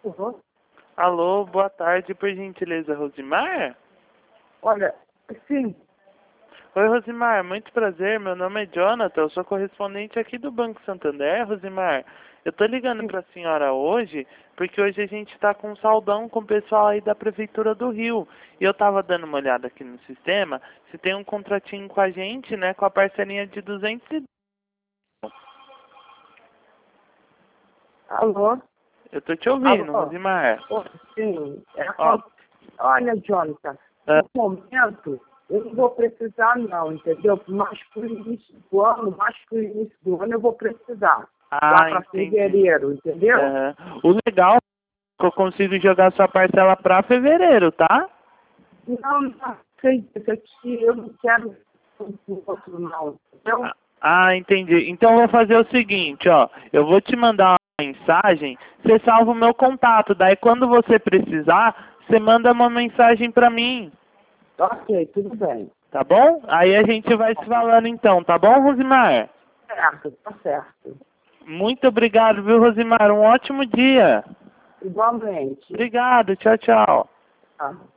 Uhum. Alô, boa tarde, por gentileza, Rosimar? Olha, sim, Oi, Rosimar, muito prazer, meu nome é Jonathan, eu sou correspondente aqui do Banco Santander, Rosimar. Eu tô ligando pra senhora hoje, porque hoje a gente tá com um saldão com o pessoal aí da Prefeitura do Rio. E eu tava dando uma olhada aqui no sistema, se tem um contratinho com a gente, né, com a parcelinha de 200. alô? Eu tô te ouvindo, Alô? Rosimar. Oh, sim, Ó, olha, Jonathan, ah, no momento eu não vou precisar não, entendeu? Mas pro início do ano eu vou precisar. Lá para entendi. fevereiro, entendeu? Aham. O legal é que eu consigo jogar sua parcela pra fevereiro, tá? Não sei disso aqui, eu não quero outro não, entendeu? Entendi. Então eu vou fazer o seguinte, ó. Eu vou te mandar uma mensagem, você salva o meu contato. Daí quando você precisar, você manda uma mensagem pra mim, Ok, tudo bem. tá bom? Aí a gente vai se falando então, tá bom, Rosimar? Certo, tá certo. Muito obrigado, viu, Rosimar? Um ótimo dia. Igualmente. Obrigado, tchau, tchau. Tá.